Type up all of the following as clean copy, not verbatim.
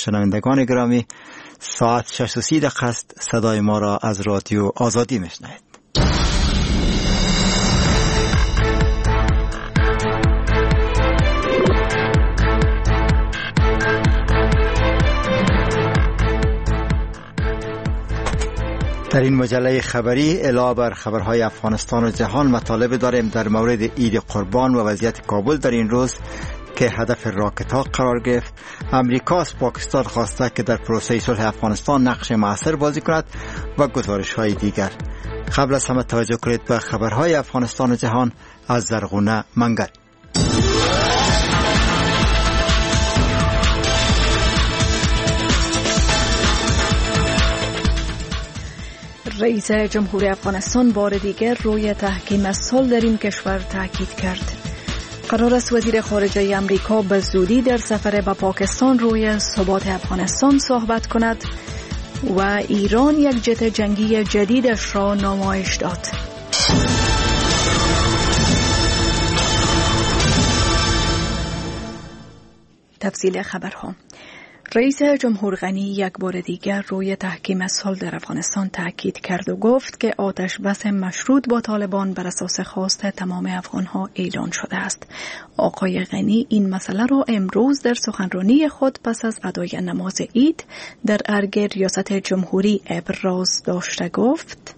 شنوندگان گرامی، ساعت 6:30 است. صدای ما را از رادیو آزادی میشنوید. در این مجله خبری علاوه بر خبرهای افغانستان و جهان مطالب داریم در مورد عید قربان و وضعیت کابل در این روز که هدف راکت ها قرار گرفت. امریکا از پاکستان خواسته که در پروسه صلح افغانستان نقش مؤثر بازی کند و گزارش های دیگر. قبل از همه توجه کنید به خبرهای افغانستان و جهان از زرغونه منگل. رئیس جمهور افغانستان بار دیگر روی تحکیم صلح در این کشور تاکید کرد. قرار است وزیر خارجه آمریکا به زودی در سفر به پاکستان روی ثبات افغانستان صحبت کند و ایران یک جت جنگی جدیدش را نمایش داد. تفصیل خبرها. رئیس جمهور غنی یک بار دیگر روی تحکیم صلح در افغانستان تاکید کرد و گفت که آتش بس مشروط با طالبان بر اساس خواست تمام افغانها اعلان شده است. آقای غنی این مسئله را امروز در سخنرانی خود پس از ادای نماز عید در ارگ ریاست جمهوری ابراز داشته گفت: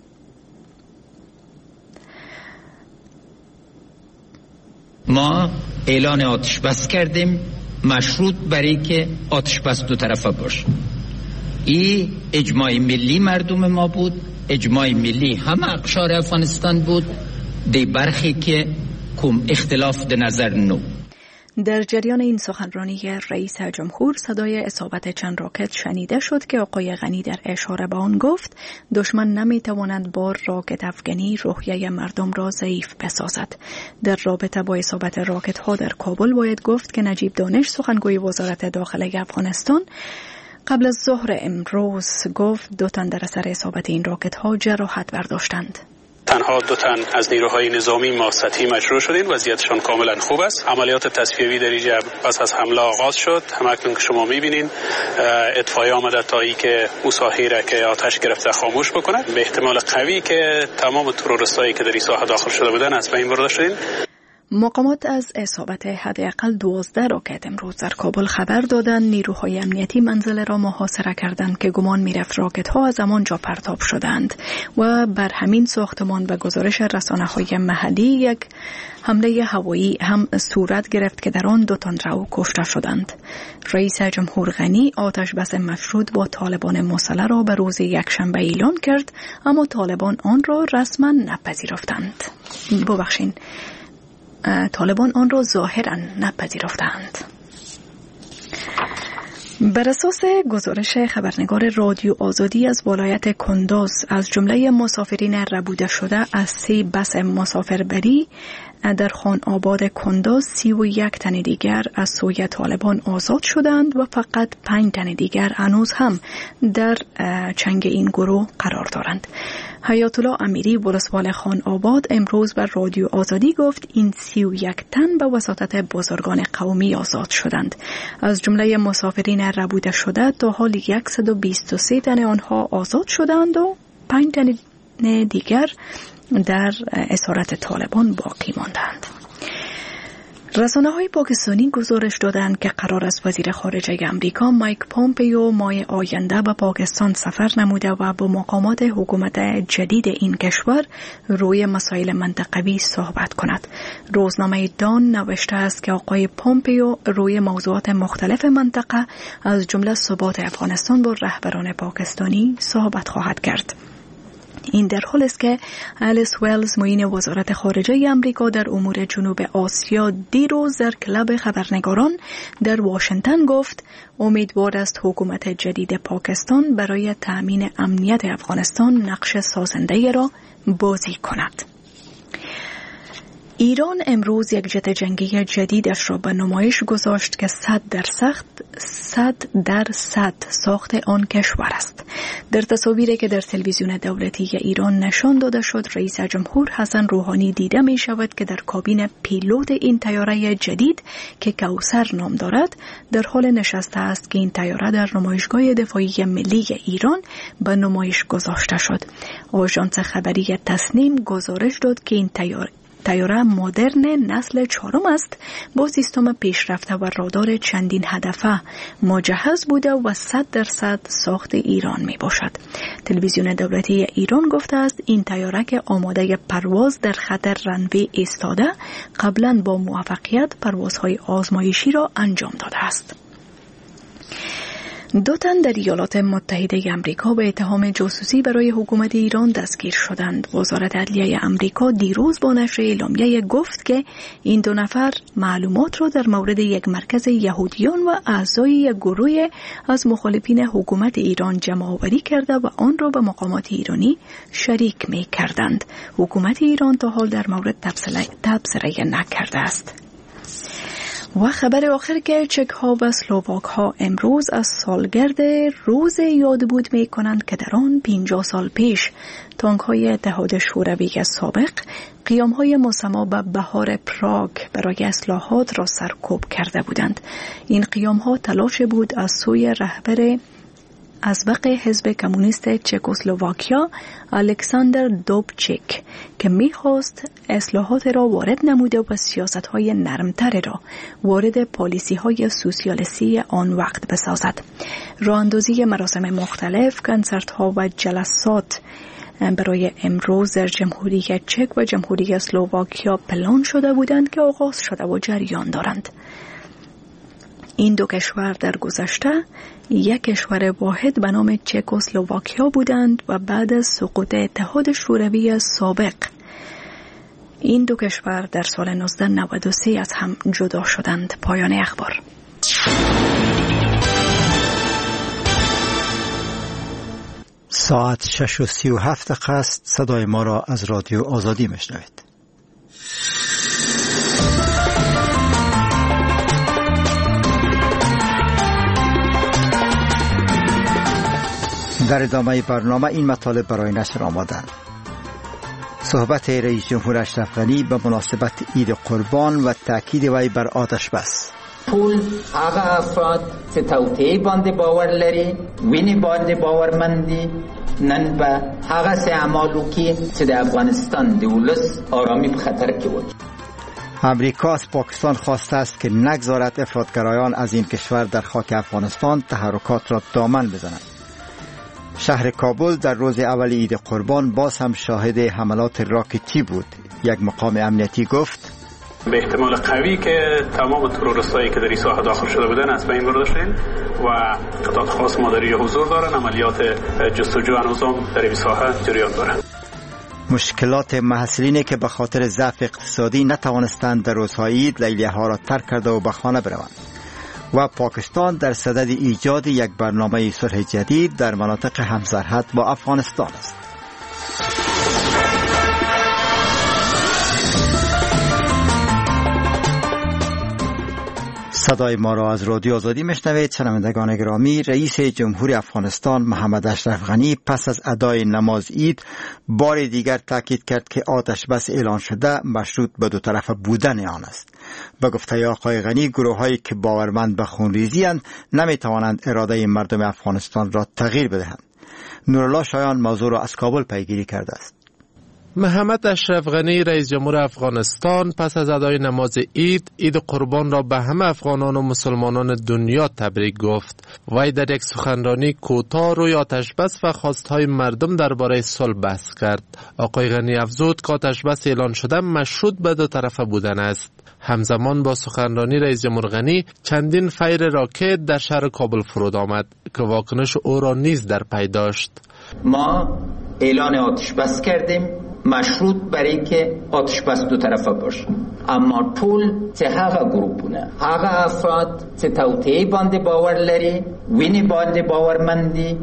ما اعلان آتش بس کردیم، مشروط برای که آتش بس دو طرفه باشه. این اجماع ملی مردم ما بود، اجماع ملی همه اقشار افغانستان بود. دی برخی که کم اختلاف ده نظر نو. در جریان این سخنرانی رئیس جمهور صدای اصابت چند راکت شنیده شد که آقای غنی در اشاره به آن گفت دشمن نمیتواند با راکت افغانی روحیه مردم را ضعیف بسازد. در رابطه با اصابت راکت ها در کابل باید گفت که نجیب دانش سخنگوی وزارت داخله افغانستان قبل از ظهر امروز گفت 2 تن در اثر اصابت این راکت ها جراحت برداشتند. تنها 2 تن از نیروهای نظامی ما سطحی مجروح شدند، وضعیتشان کاملا خوب است. عملیات تصفیه‌ای در اینجا پس از حمله آغاز شد. همکنون که شما می‌بینید اطفائیه آمده تا اینکه مساحی را که آتش گرفته خاموش بکنه. به احتمال قوی که تمام تروریستایی که در این ساحه داخل شده بودند از بین برده شدند. مقامات از اصابت حداقل 12 راکت امروز در کابل خبر دادند. نیروهای امنیتی منزل را محاصره کردند که گمان می‌رفت راکت ها از آنجا پرتاب شدند و بر همین ساختمان به گزارش رسانه‌های محلی یک حمله هوایی هم صورت گرفت که در آن 2 تن رو کشته شدند. رئیس جمهور غنی آتش بس مشروط با طالبان مسلح را به روز یکشنبه اعلان کرد، اما طالبان آن را رسما نپذیرفتند. طالبان آن را ظاهراً نپذیرفتند. بر اساس گزارش خبرنگار رادیو آزادی از ولایت کندوز، از جمله مسافرین ربوده شده از 3 بس مسافربری در خان آباد کندوز 31 تن دیگر از سوی طالبان آزاد شدند و فقط 5 تن دیگر هنوز هم در چنگ این گروه قرار دارند. حیات الله امیری ولسوال خان آباد امروز بر رادیو آزادی گفت این 31 تن به وساطت بزرگان قومی آزاد شدند. از جمله مسافرین ربوده شده تا حال 123 تن آنها آزاد شدند و 5 تن دیگر در اسارت طالبان باقی ماندند. رسانه‌های پاکستانی گزارش دادند که قرار است وزیر خارجه آمریکا مایک پومپیو ماه آینده به پاکستان سفر نموده و با مقامات حکومت جدید این کشور روی مسائل منطقوی صحبت کند. روزنامه دان نوشته است که آقای پومپیو روی موضوعات مختلف منطقه از جمله ثبات افغانستان با رهبران پاکستانی صحبت خواهد کرد. این در حالی است که الیس ویلز معین وزارت خارجه آمریکا در امور جنوب آسیا دیروز در کلاب خبرنگاران در واشنگتن گفت امیدوار است حکومت جدید پاکستان برای تأمین امنیت افغانستان نقش سازنده را بازی کند. ایران امروز یک جت جنگی جدیدش را به نمایش گذاشت که 100% ساخت آن کشور است. در تصاویری که در تلویزیون دولتی ایران نشان داده شد، رئیس جمهور حسن روحانی دیده می شود که در کابین پیلوت این طیاره جدید که کوثر نام دارد در حال نشسته است که این طیاره در نمایشگاه دفاعی ملی ایران به نمایش گذاشته شد. آژانس خبری تسنیم گزارش داد که این طیاره مدرن نسل 4 است با سیستم پیشرفته و رادار چندین هدفه مجهز بوده و 100% ساخت ایران می باشد. تلویزیون دولتی ایران گفته است این طیاره که آماده پرواز در خط رنوی ایستاده قبلا با موفقیت پروازهای آزمایشی را انجام داده است. 2 تن در ایالات متحده آمریکا به اتهام جاسوسی برای حکومت ایران دستگیر شدند. وزارت عدلیه آمریکا دیروز با نشر اعلامیه گفت که این 2 نفر معلومات را در مورد یک مرکز یهودیان و اعضای یک گروه از مخالفین حکومت ایران جمع آوری کرده و آن را به مقامات ایرانی شریک می کردند. حکومت ایران تا حال در مورد تبصره نکرده است. و خبر آخر که چک ها و اسلواک ها امروز از سالگرد روز یاد بود می کنند که در آن 50 سال پیش تانک های اتحاد شوروی سابق قیام های مسما به بهار پراگ برای اصلاحات را سرکوب کرده بودند. این قیام ها تلاش بود از سوی رهبر ازبق حزب کمونیست چکسلواکیا الکساندر دوبچیک که می‌خواست اصلاحات را وارد نموده و سیاست‌های نرمتر را وارد پالیسی‌های سوسیالیستی آن وقت بسازد. راه‌اندازی مراسم مختلف، کنسرت‌ها و جلسات برای امروز در جمهوری چک و جمهوری اسلواکیا پلان شده بودند که آغاز شده و جریان دارند. این 2 کشور در گذشته یک کشور واحد به نام چکسلواکیا بودند و بعد از سقوط اتحاد شوروی سابق این 2 کشور در سال 1993 از هم جدا شدند. پایان اخبار. ساعت 6:37 است. صدای ما را از رادیو آزادی میشنوید. در ادامه برنامه این مطالب برای نشر آمدند. صحبت رئیس جمهور اشرف غنی به مناسبت عید قربان و تاکید وی بر آتش بس. ټول هغه افراد چې توطئه باندې باور لري، وینې باندې باورمندي، نن به هغه څه اعمالو کې چې د افغانستان د ولس آرامي په خطر کې وي. امریکا از پاکستان خواسته است که نگذارد افراطگرایان از این کشور در خاک افغانستان تحرکات را دامن بزنند. شهر کابل در روز اول عید قربان باز هم شاهد حملات راکتی بود. یک مقام امنیتی گفت به احتمال قوی که تمام تروریستایی که در این ساحه داخل شده بودن از بین برده شدن و قطعات خاص مادری حضور دارن. عملیات جستجو هنوزم در این ساحه جریان دارن. مشکلات محصلینی که به خاطر ضعف اقتصادی نتوانستند در روزهای عید لیلیه ها را ترک کرده و به خانه بروند. و پاکستان در صدد ایجاد یک برنامه صلح جدید در مناطق همسرحد با افغانستان است. صدای ما را از رادیو آزادی میشنوید. شنوندگان گرامی، رئیس جمهور افغانستان محمد اشرف غنی پس از ادای نماز عید بار دیگر تاکید کرد که آتش بس اعلان شده مشروط به 2 طرفه بودن آن است. به گفته آقای غنی، گروه‌هایی که باورمند به خونریزی اند نمیتوانند اراده مردم افغانستان را تغییر بدهند. نورالله شایان موضوع را از کابل پیگیری کرده است. محمد اشرف غنی رئیس جمهور افغانستان پس از ادای نماز عید قربان را به همه افغانان و مسلمانان دنیا تبریک گفت. وی در یک سخنرانی کوتاه روی آتش بس و خواستهای مردم درباره صلح بحث کرد. آقای غنی افزود که آتش بس اعلان شده مشروط به 2 طرفه بودن است. همزمان با سخنرانی رئیس جمهور غنی چندین فیر راکت در شهر کابل فرود آمد که واکنش او را نیز در پی داشت. ما اعلان آتش بس کردیم مشروط برای که آتش بس 2 طرفه باشه، اما ټول چې هغه ګروپونه، هغه افراد چې توطئه باندې باور لري، وینې باندې باورمندي،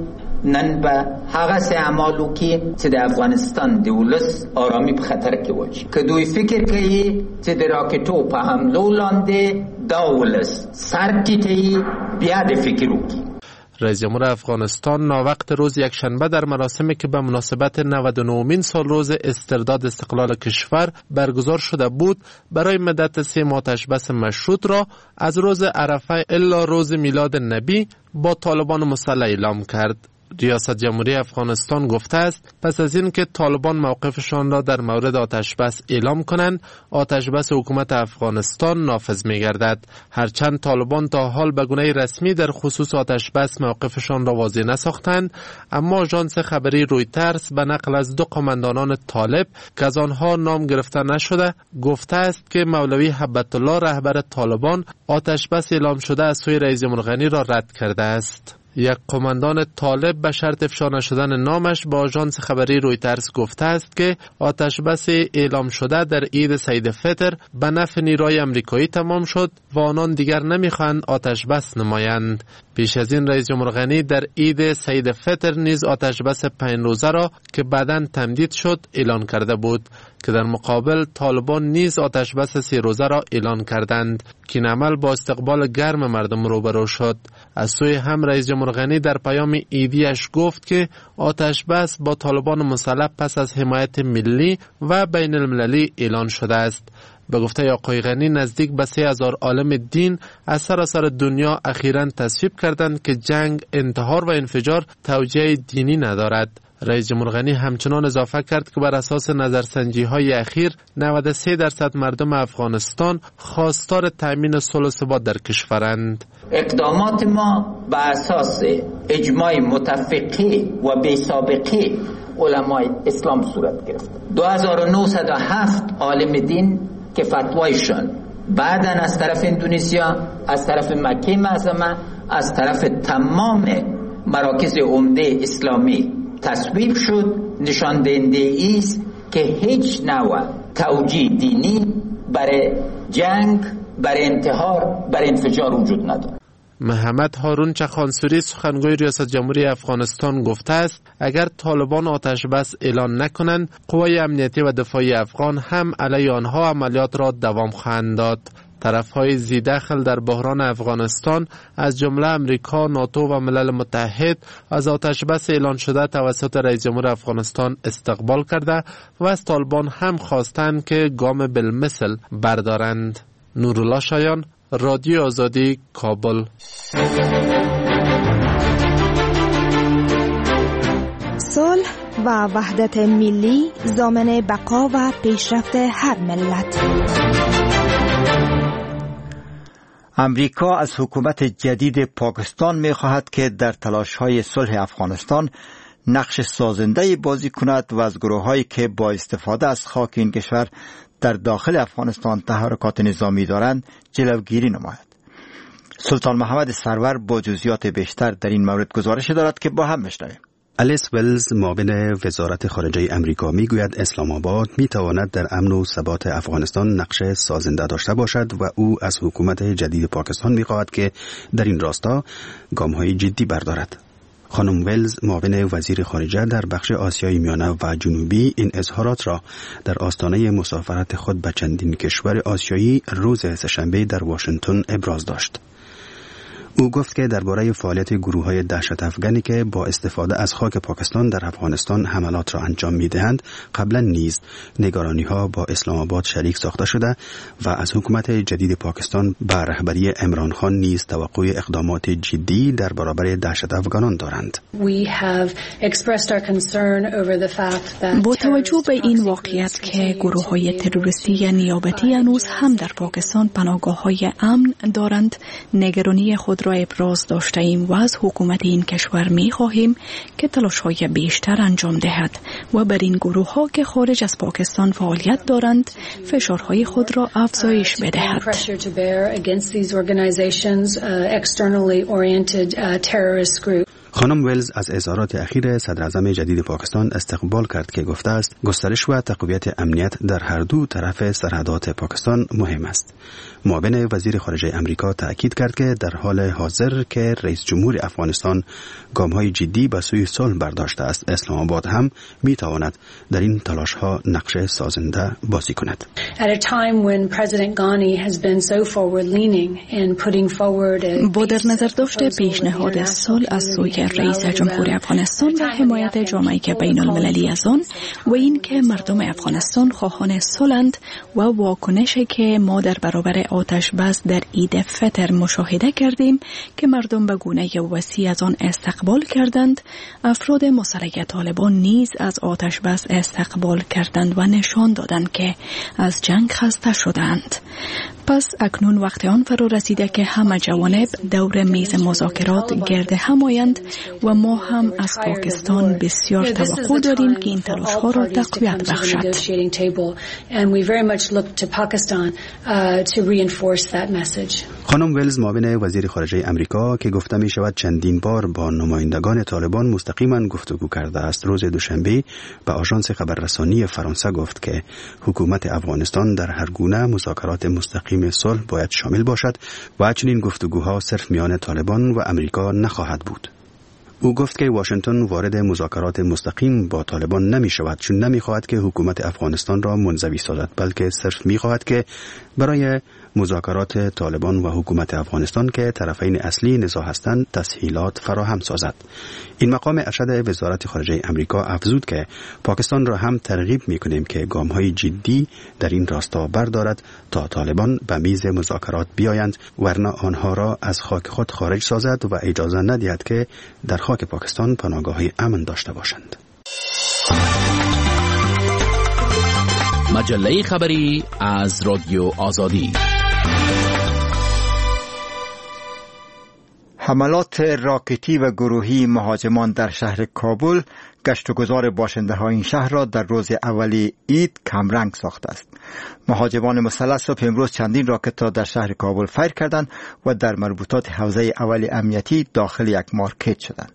نن به هغه سه اعمالو کې چې د افغانستان د ولس آرامي په خطر کې وچ که دوی فکر کوي چې د راکټو په حملو لاندې دا ولس سر ټیټي بیا د فکر وکړي. رئیس جمهور افغانستان ناوقت روز یکشنبه در مراسمی که به مناسبت 99مین سال روز استرداد استقلال کشور برگزار شده بود برای مدت 3 ماه آتشبس مشروط را از روز عرفه الی روز میلاد نبی با طالبان مسلح اعلام کرد. ریاست جمهوری افغانستان گفته است پس از این که طالبان موقفشان را در مورد آتشبس اعلام کنند آتشبس حکومت افغانستان نافذ می‌گردد. هرچند طالبان تا حال به گونه رسمی در خصوص آتشبس موقفشان را واضح نساختند، اما آژانس خبری رویترز به نقل از 2 قماندانان طالب که از آنها نام گرفته نشده گفته است که مولوی هبت الله رهبر طالبان آتشبس اعلام شده از سوی رئیس جمهور غنی را رد کرده است. یک قماندان طالب به شرط افشا نشدن نامش با آژانس خبری رویترز گفته است که آتشبس اعلام شده در عید سید فطر به نفع نیروهای امریکایی تمام شد و آنان دیگر نمیخواهند آتشبس نمایند. پیش از این رئیس جمهور غنی در عید سید فطر نیز آتشبس 5 روزه را که بعداً تمدید شد اعلان کرده بود که در مقابل طالبان نیز آتشبس 3 روزه را اعلان کردند که این عمل با استقبال گرم مردم روبرو شد. از سوی هم رئیس جمهور غنی در پیام عیدیش گفت که آتشبس با طالبان مسلح پس از حمایت ملی و بین المللی اعلان شده است. به گفته آقای غنی نزدیک به 3000 عالم دین از سراسر دنیا اخیراً تصویب کردند که جنگ، انتحار و انفجار توجیه دینی ندارد. رئیس جمهور غنی همچنان اضافه کرد که بر اساس نظرسنجی‌های اخیر 93% مردم افغانستان خواستار تأمین صلح و ثبات در کشورند. اقدامات ما بر اساس اجماع متفقه و بی سابقه علمای اسلام صورت گرفت. 2907 عالم دین که فتوایشان بعداً از طرف اندونزیا، از طرف مکه معظمه، از طرف تمام مراکز عمده اسلامی تصویب شد، نشان دهنده است که هیچ نوع توجیه دینی برای جنگ، برای انتحار، برای انفجار وجود ندارد. محمد هارون چخانسوری سخنگوی ریاست جمهوری افغانستان گفته است اگر طالبان آتش بس اعلان نکنند قوای امنیتی و دفاعی افغان هم علیه آنها عملیات را دوام خواهند داد. طرف‌های ذی‌دخل در بحران افغانستان از جمله امریکا، ناتو و ملل متحد از آتشبس اعلان شده توسط رئیس جمهور افغانستان استقبال کرده و از طالبان هم خواستند که گام بالمثل بردارند. نورالله شایان، رادیو آزادی، کابل. صلح و وحدت ملی ضامن بقا و پیشرفت هر ملت. امریکا از حکومت جدید پاکستان می خواهد که در تلاش‌های صلح افغانستان نقش سازنده بازی کند و از گروه‌هایی که با استفاده از خاک این کشور در داخل افغانستان تحرکات نظامی دارند جلوگیری نماید. سلطان محمد سرور با جزئیات بیشتر در این مورد گزارش دارد که با هم بشنویم. الیس ولز معاون وزارت خارجه امریکا میگوید اسلام آباد میتواند در امن و ثبات افغانستان نقش سازنده داشته باشد و او از حکومت جدید پاکستان میخواهد که در این راستا گام‌های جدی بردارد. خانم ولز معاون وزیر خارجه در بخش آسیای میانه و جنوبی این اظهارات را در آستانه مسافرت خود به چندین کشور آسیایی روز سه‌شنبه در واشنگتن ابراز داشت. او گفت که درباره فعالیت گروه‌های دهشت افغانی که با استفاده از خاک پاکستان در افغانستان حملات را انجام می‌دهند قبلا نیز نگرانی‌ها با اسلام آباد شریک ساخته شده و از حکومت جدید پاکستان به رهبری عمران خان نیز توقع اقدامات جدی در برابر دهشت افغانان دارند. با توجه به این واقعیت که گروه‌های تروریستی نیابتی هنوز هم در پاکستان پناهگاه‌های امن دارند، نگرانی خود را ابراز داشته ایم و از حکومت این کشور می خواهیم که تلاش‌های بیشتر انجام دهد و بر این گروه‌ها که خارج از پاکستان فعالیت دارند فشارهای خود را افزایش بدهد. خانم ویلز از اظهارات اخیر صدر اعظم جدید پاکستان استقبال کرد که گفته است گسترش و تقویت امنیت در هر دو طرف سرحدات پاکستان مهم است. معاون وزیر خارجه امریکا تأکید کرد که در حال حاضر که رئیس جمهور افغانستان گام‌های جدی به سوی صلح برداشته است، اسلام آباد هم می‌تواند در این تلاش‌ها نقش سازنده بازی کند. با در نظر داشته پیشنهاد صلح از سوی رئیس جمهور افغانستان و حمایت جامعه بین المللی از آن و این که مردم افغانستان خواهان صلح‌اند و واکنشی که ما در برابر آتش بس در عید فطر مشاهده کردیم که مردم به گونه وسیع از آن استقبال کردند، افراد مسلح طالبان نیز از آتش بس استقبال کردند و نشان دادند که از جنگ خسته شدند. پس اکنون وقت آن فرا رسیده که همه جوانب دور میز مذاکرات گرد هم آیند و ما هم از پاکستان بسیار توقع داریم که این تلاش ها را تقویت بخشد. خانم ویلز معاون وزیر خارجه امریکا که گفته می شود چندین بار با نمایندگان طالبان مستقیما گفتگو کرده است، روز دوشنبه به آژانس خبررسانی فرانسه گفت که حکومت افغانستان در هر گونه مذاکرات مستقیم صلح باید شامل باشد و چنین گفتگوها صرف میان طالبان و امریکا نخواهد بود. او گفت که واشنگتن وارد مذاکرات مستقیم با طالبان نمی شود، چون نمی خواهد که حکومت افغانستان را منزوی سازد، بلکه صرف می خواهد که برای مذاکرات طالبان و حکومت افغانستان که طرفین اصلی نزاع هستند تسهیلات فراهم سازد. این مقام ارشد وزارت خارجه امریکا افزود که پاکستان را هم ترغیب می‌کنیم که گام‌های جدی در این راستا بردارد تا طالبان به میز مذاکرات بیایند، ورنه آنها را از خاک خود خارج سازد و اجازه ندهد که در خاک پاکستان پناهگاهی امن داشته باشند. مجله خبری از رادیو آزادی. حملات راکتی و گروهی مهاجمان در شهر کابل گشت و گذار باشنده های این شهر را در روز اولی عید کمرنگ ساخته است. مهاجمان مسلح صبح امروز چندین راکت را در شهر کابل فیر کردند و در مربوطات حوزه اولی امنیتی داخل یک مارکت شدند.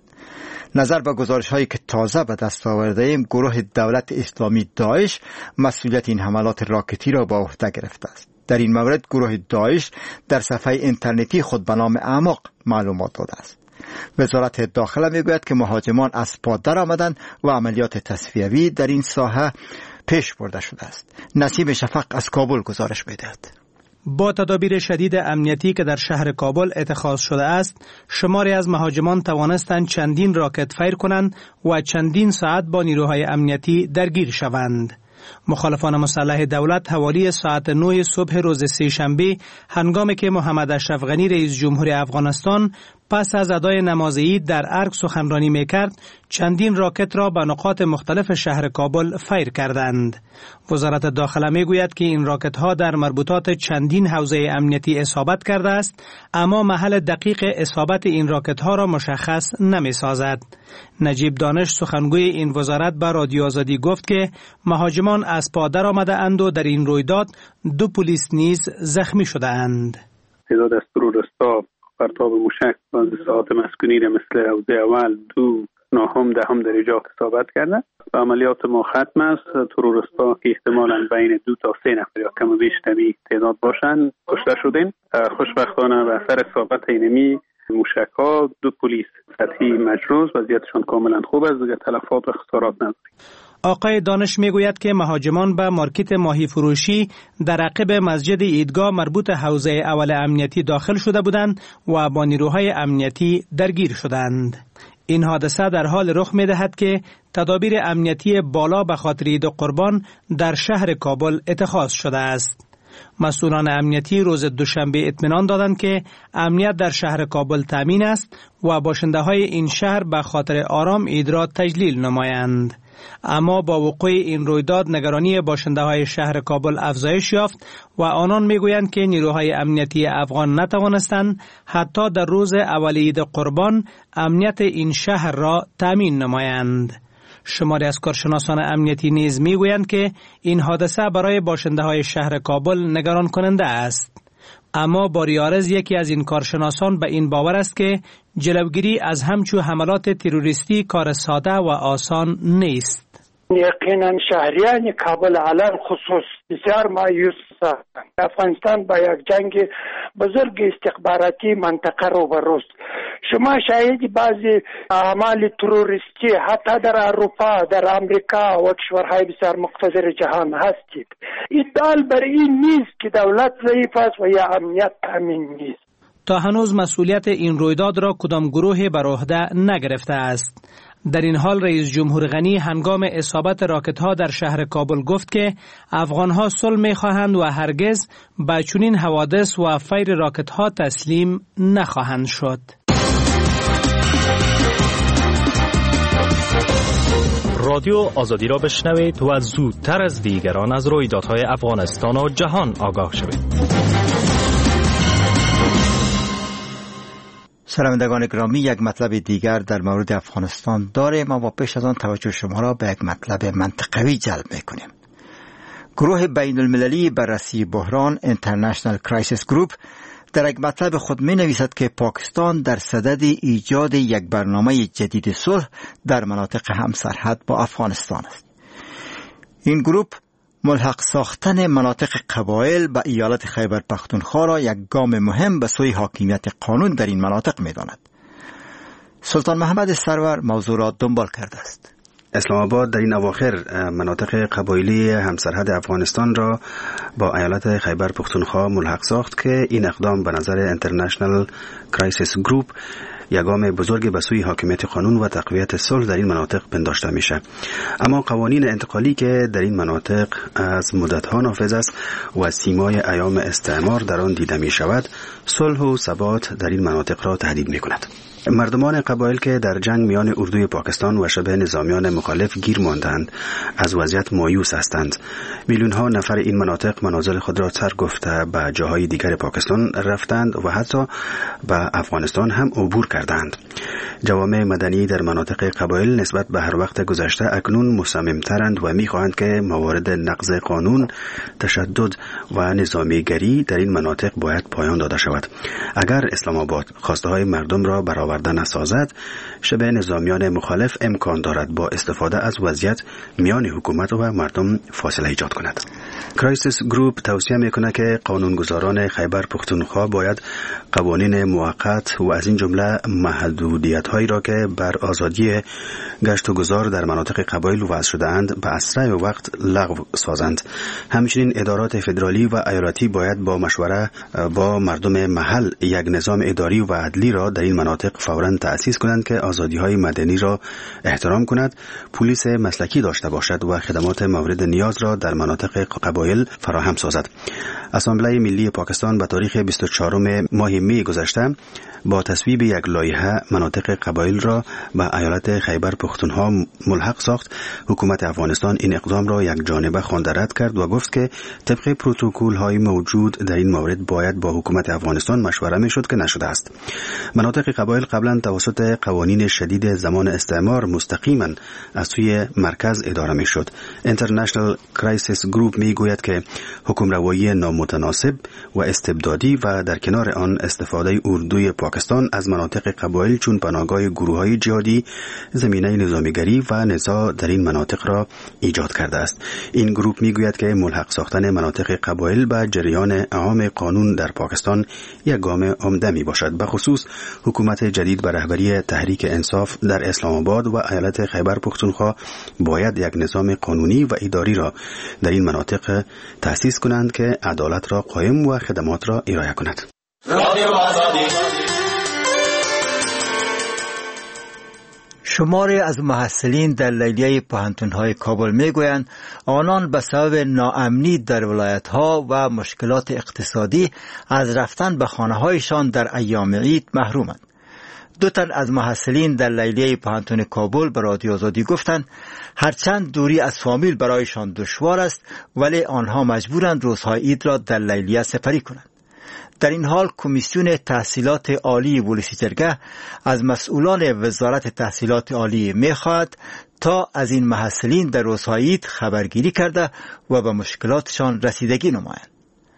نظر به گزارش هایی که تازه به دست آورده ایم، گروه دولت اسلامی داعش مسئولیت این حملات راکتی را به عهده گرفته است. در این مورد گروه داعش در صفحه اینترنتی خود به نام اعماق معلومات داده است. وزارت داخله میگوید که مهاجمان از پا در آمدند و عملیات تصفیوی در این ساحه پیش برده شده است. نسیم شفق از کابل گزارش می‌دهد. با تدابیر شدید امنیتی که در شهر کابل اتخاذ شده است، شماری از مهاجمان توانستند چندین راکت فیر کنند و چندین ساعت با نیروهای امنیتی درگیر شوند. مخالفان مسلح دولت حوالی ساعت 9 صبح روز سه‌شنبه هنگامی که محمد اشرف غنی رئیس جمهور افغانستان پس از ادای نماز عید در ارگ سخنرانی میکرد، چندین راکت را به نقاط مختلف شهر کابل فیر کردند. وزارت داخله میگوید که این راکت ها در مربوطات چندین حوزه امنیتی اصابت کرده است، اما محل دقیق اصابت این راکت ها را مشخص نمی سازد. نجیب دانش سخنگوی این وزارت به رادیو آزادی گفت که مهاجمان از پا در آمده اند و در این رویداد 2 پلیس نیز زخمی شده اند. تعداد از تروریست‌ها پرتاب موشک از ساعات مسکونی مثل حوزه اول 2 9 10 در اینجا اصابت کردند. عملیات ما ختم است. تروریست‌ها که احتمالاً بین 2 تا 3 نفر یا کم و بیش تمی تعداد باشند کشته شدند. خوشبختانه به اثر اصابت اینمی موشک‌ها 2 پلیس سطحی مجروح، وضعیتشان کاملا خوب است، دیگر تلفات و خسارات نداریم. آقای دانش میگوید که مهاجمان به مارکت ماهی فروشی در عقب مسجد عیدگاه مربوط حوزه اول امنیتی داخل شده بودند و با نیروهای امنیتی درگیر شدند. این حادثه در حال رخ می‌دهد که تدابیر امنیتی بالا به خاطر عید قربان در شهر کابل اتخاذ شده است. مسئولان امنیتی روز دوشنبه اطمینان دادند که امنیت در شهر کابل تامین است و باشنده‌های این شهر به خاطر آرام عید را تجلیل نمایند. اما با وقوع این رویداد نگرانی باشنده‌های شهر کابل افزایش یافت و آنان میگویند که نیروهای امنیتی افغان نتوانستند حتی در روز اول عید قربان امنیت این شهر را تامین نمایند. شماری از کارشناسان امنیتی نیز میگویند که این حادثه برای باشنده‌های شهر کابل نگران کننده است. اما باریارز یکی از این کارشناسان به این باور است که جلوگیری از همچو حملات تروریستی کار ساده و آسان نیست. یقینا شهریان کابل علل خصوص بسیار مایوس هستند. افغانستان با یک جنگ بزرگ استخباراتی منطقه روبروست. شما شاهد بعضی اعمال تروریستی حتی در اروپا، در امریکا و کشورهای بسیار مقتدر جهان هستید. ادعا بر این نیست که دولت ضعیف است و یا امنیت تامین نیست. تا هنوز مسئولیت این رویداد را کدام گروه بر عهده نگرفته است. در این حال رئیس جمهور غنی هنگام اصابت راکت‌ها در شهر کابل گفت که افغان‌ها صلح می‌خواهند و هرگز به چنین حوادث و فیر راکت‌ها تسلیم نخواهند شد. رادیو آزادی را بشنوید و زودتر از دیگران از رویدادهای افغانستان و جهان آگاه شوید. شنوندگان گرامی، یک مطلب دیگر در مورد افغانستان داریم، اما پیش از آن توجه شما را به یک مطلب منطقوی جلب می‌کنیم. گروه بین المللی بررسی بحران International Crisis Group در یک مطلب خود می‌نویسد که پاکستان در صدد ایجاد یک برنامه جدید صلح در مناطق همسرحد با افغانستان است. این گروه ملحق ساختن مناطق قبایل به ایالت خیبر پختونخوا را یک گام مهم به سوی حاکمیت قانون در این مناطق می‌داند. سلطان محمد سرور موضوع را دنبال کرده است. اسلام آباد در این اواخر مناطق قبایلی همسرحد افغانستان را با ایالت خیبر پختونخوا ملحق ساخت که این اقدام به نظر International Crisis Group یگام بزرگ به سوی حاکمیت قانون و تقویت صلح در این مناطق پنداشته میشه. اما قوانین انتقالی که در این مناطق از مدت‌ها نافذ است و سیمای ایام استعمار در آن دیده می شود، صلح و ثبات در این مناطق را تهدید می کند. مردمان قبایل که در جنگ میان اردوی پاکستان و شبه نظامیان مخالف گیر ماندند از وضعیت مایوس هستند. میلیون ها نفر این مناطق منازل خود را ترک گفته به جاهای دیگر پاکستان رفتند و حتی به افغانستان هم عبور کردند. جوامع مدنی در مناطق قبایل نسبت به هر وقت گذشته اکنون مصمم‌ترند و می‌خواهند که موارد نقض قانون، تشدد و نظامیگری در این مناطق باید پایان داده شود. اگر اسلام آباد خواسته‌های مردم را برآورده نسازد، شبه نظامیان مخالف امکان دارد با استفاده از وضعیت میان حکومت و مردم فاصله ایجاد کند. کرایسیس گروپ توصیه میکنه که قانونگذاران خیبر پختونخوا باید قوانین موقت و از این جمله محدودیت‌هایی را که بر آزادی گشت و گذار در مناطق قبایل وضع شده اند به اسرع وقت لغو سازند. همچنین ادارات فدرالی و ایالتی باید با مشوره با مردم محل یک نظام اداری و عدلی را در این مناطق فوراً تأسیس کنند که آزادی‌های مدنی را احترام کند، پلیس مسلکی داشته باشد و خدمات مورد نیاز را در مناطق قبایل فراهم سازد. اسامبله ملی پاکستان به تاریخ 24 ماه می گذشته با تصویب یک لایحه مناطق قبایل را به ایالت خیبر پختونخوا ملحق ساخت. حکومت افغانستان این اقدام را یک جانبه خوانده رد کرد و گفت که طبق پروتکل‌های موجود در این مورد باید با حکومت افغانستان مشوره میشد که نشده است. مناطق قبایل قبلا توسط قوانین شدید زمان استعمار مستقیما از سوی مرکز اداره میشد. اینترنشنال کرایسیس گروپ میگوید که حکمروایی نامتناسب و استبدادی و در کنار آن استفاده اردوی پاکستان از مناطق قبایل چون پناهگاه گروه‌های جهادی زمینه نظامیگری و نزاع در این مناطق را ایجاد کرده است. این گروپ میگوید که ملحق ساختن مناطق قبایل به جریان عام قانون در پاکستان یک گام عمده می باشد. به خصوص حکومت جدید به رهبری تحریک انصاف در اسلام آباد و ایالت خیبر پختونخوا باید یک نظام قانونی و اداری را در این مناطق تأسیس کنند که عدالت را قائم و خدمات را ارائه کند. شماری از محصلین در لیلیه پوهنتون‌های کابل میگویند آنان به سبب ناامنی در ولایت‌ها و مشکلات اقتصادی از رفتن به خانه‌هایشان در ایام عید محرومند. دو تن از محصلین در لیلیه پوهنتون کابل به رادیو آزادی گفتند هرچند دوری از فامیل برایشان دشوار است ولی آنها مجبورند روزهای عید را در لیلیه سپری کنند. در این حال کمیسیون تحصیلات عالی بولیسیجرگه از مسئولان وزارت تحصیلات عالی می‌خواهد تا از این محصلین در روزهای عید خبرگیری کرده و به مشکلاتشان رسیدگی نمایند.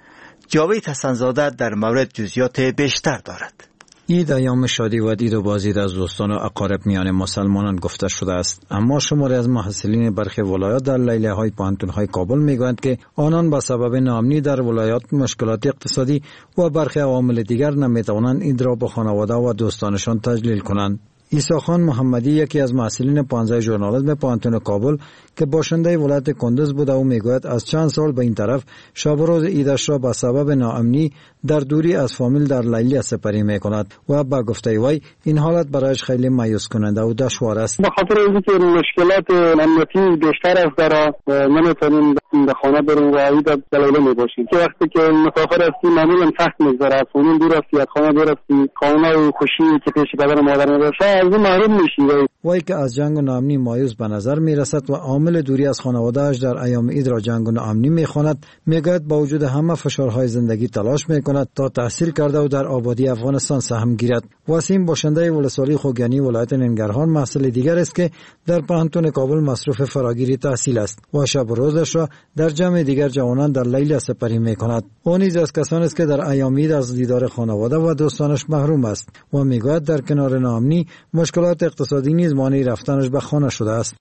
جاوید حسن‌زاده در مورد جزئیات بیشتر دارد. عید ایام شادی و دید و بازدید از دوستان و اقارب میان مسلمانان گفته شده است، اما شماری از محصلین برخی ولایات در لیلیه‌های پانتون‌های کابل میگویند که آنان به سبب ناامنی در ولایات، مشکلات اقتصادی و برخی عوامل دیگر نمیتوانند عید را با خانواده و دوستانشان تجلیل کنند. عیسی خان محمدی، یکی از محصلین 15 ژورنالیسم پانتون کابل که باشنده ولایت کندز بوده و میگوید از چند سال به این طرف شب و روز عیدش را به سبب ناامنی در دوری از فامیل در لیلی سپری میکند و با گفته وی این حالت برایش خیلی مایوس کننده و دشوار است. به خاطر اینکه مشکلات امنیتی بیشتر است، در نمیتونیم در خانه بریم و عید دلیل میباشیم که وقتی که مسافر هستی معمولا سخت میگذره، از فامیل دور هستی، از خانه دور هستی، خانه و خوشی که پیش پدر و مادر میباشه از این محروم میشی. وی که از جنگ و ناامنی مایوس به نظر میرسد و عامل دوری از خانواده‌اش در ایام عید را جنگ و ناامنی میخواند، میگوید با وجود همه فشارهای زندگی تلاش میکند تا تحصیل کرده و در آبادی افغانستان سهم گیرد. وسیم باشنده ولسوالی خوگیانی ولایت ننگرهار محصل دیگر است که در پانتون کابل مصروف فراگیری تحصیل است و شب و روزش را در جمع دیگر جوانان در لیلی سپری میکند. او نیز از کسانی است که در ایام عید از دیدار خانواده و دوستانش محروم است و میگوید در کنار ناامنی مشکلات اقتصادی نیز مانع رفتنش به خانه شده است.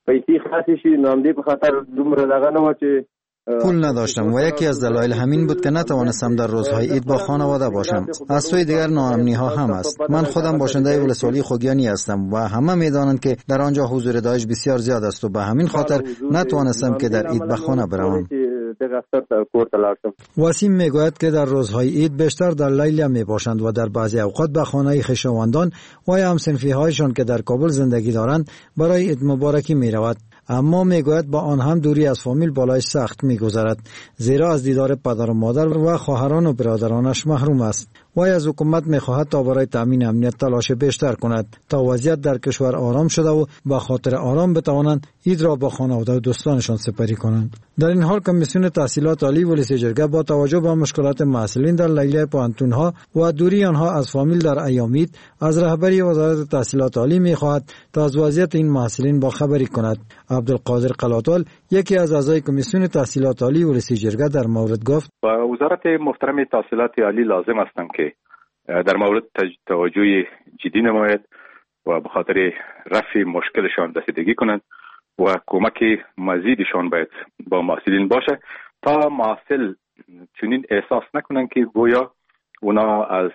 پول نداشتم و یکی از دلایل همین بود که نتوانستم در روزهای عید با خانواده باشم. از سوی دیگر ناامنی ها هم است. من خودم باشنده ولسوالی خوگیانی هستم و همه میدانند که در آنجا حضور داعش بسیار زیاد است و به همین خاطر نتوانستم که در عید به خانه بروم. وسیم میگوید که در روزهای عید بیشتر در لیلی میباشند و در بعضی اوقات به خانه خویشاوندان و همصنفی هایشان که در کابل زندگی دارند برای عید مبارکی میرود. اما میگوید با آن هم دوری از فامیل بالایش سخت میگذرد، زیرا از دیدار پدر و مادر و خواهران و برادرانش محروم است. وی از حکومت میخواهد تا برای تامین امنیت تلاش بیشتر کند تا وضعیت در کشور آرام شده و با خاطر آرام بتوانند عید را با خانواده و دوستانشان سپری کنند. در این حال کمیسیون تحصیلات عالی ولسی جرگه با توجه به مشکلات محصلین در لیلی پانتون‌ها و دوری آنها از فامیل در ایام عید از رهبری وزارت تحصیلات عالی میخواهد تا از وضعیت این محصلین با خبری کند. عبدالقادر قلاتال، یکی از اعضای کمیسیون تحصیلات عالی ولسی جرگه، در مورد گفت: وزارت محترم تحصیلات عالی لازم است که در مورد توجه جدی نماید و به خاطر رفع مشکلشان رسیدگی کنند و کمک مزیدشان باید با محصلین باشه تا محصل چنین احساس نکنند که گویا اونا از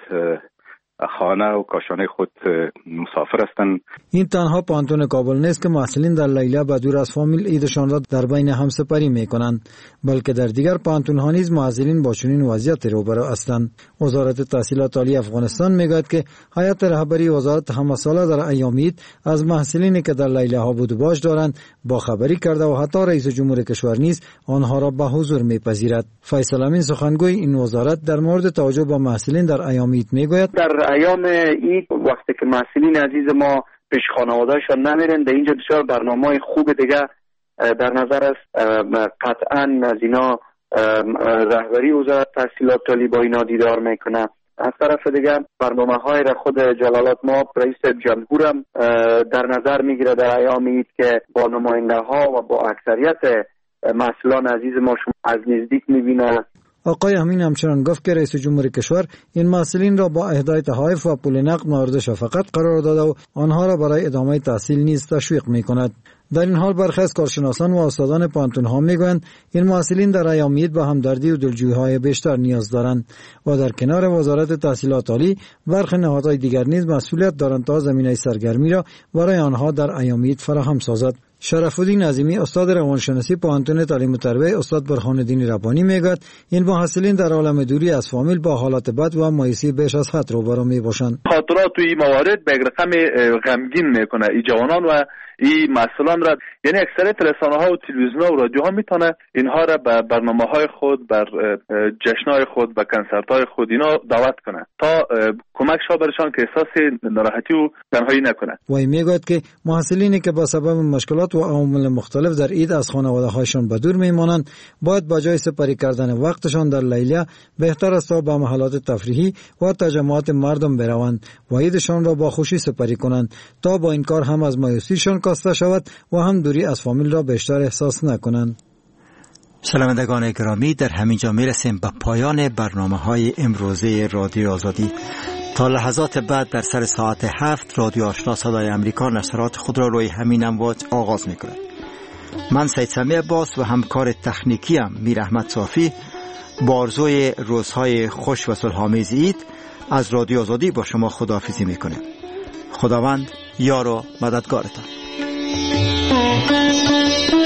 خانه و کاشانه خود مسافر هستند. این تنها پانتون کابل نیست که محصلین در لیلی به دور از فامیل عیدشان را در بین هم سپری میکنند، بلکه در دیگر پانتون ها نیز محصلین با چنین وضعیت روبرو هستند. وزارت تحصیلات عالی افغانستان میگوید که هیئت رهبری وزارت همه ساله در ایام عید از محصلینی که در لیلی ها بود و باش دارند با خبری کرده و حتی رئیس جمهور کشور نیز آنها را به حضور میپذیرد. فیصل امین، سخنگوی این وزارت، در مورد توجه به محصلین در ایام عید میگوید: در ایام عید وقتی که محصلین عزیز ما پیش خانواده‌شان نمیرن، در اینجا بسیار برنامه‌های خوب دیگه در نظر است. قطعاً از اینا رهبری وزارت تحصیلات عالی با اینا دیدار میکنه. از طرف دیگه برنامه‌های را خود جلالت مآب رئیس جمهور هم در نظر میگیره در ایام عید که با نماینده‌ها و با اکثریت محصلان عزیز ما شما از نزدیک میبینه. آقای امین همچنان گفت که رئیس جمهور کشور این محصلین را با اهدای تحائف و پول نقد مورد شفقت قرار داده و آنها را برای ادامه تحصیل نیز تشویق می‌کند. در این حال برخی از کارشناسان و استادان پانتون‌ها میگویند این محصلین در ایام عید به همدردی و دلجویی‌های بیشتر نیاز دارند و در کنار وزارت تحصیلات عالی برخی نهادهای دیگر نیز مسئولیت دارند تا زمینه سرگرمی را برای آنها در ایام عید فراهم سازد. شرف الدین عظیمی، استاد روانشناسی پانتون تعلیم و تربیت استاد برهان‌الدین ربانی میگوید این محصلین در عالم دوری از فامیل با حالات بد و مایوسی بیش از حد روبرو میباشند. خاطرات توی موارد به رقم غمگین میکنه ای جوانان و این مسئولان را، یعنی اکثریت رسانه‌ها و تلویزیون‌ها و رادیوها میتونه اینها را به برنامه‌های خود، بر جشن‌های خود، به کنسرت‌های خود اینا دعوت کنه تا کمک شو برشان که احساس ناراحتی و تنهایی نکنه. وی میگوید که محصلینی که با سبب مشکلات و عوامل مختلف در عید از خانواده‌هایشان به دور میمانند باید با جای سپری کردن وقتشان در لیلی بهتر است تا به محلات تفریحی و تجمعات مردم بروند و عیدشان را با خوشی سپری کنند تا با این کار هم از مایوسیشان کاسته شود و هم دوری از فامیل را بیشتر احساس نکنند. شنوندگان گرامی، در همینجا میرسیم به پایان برنامه‌های امروزه رادیو آزادی. تا لحظات بعد در سر ساعت 7 رادیو آشنا صدای امریکا نشرات خود را روی همین امواج آغاز می‌کند. من سید سمیع عباس و همکار تکنیکیم میر احمد صافی با آرزوی روزهای خوش و صلح‌آمیز عید از رادیو آزادی با شما خداحافظی می‌کنیم. خداوند یار و مددگارتان.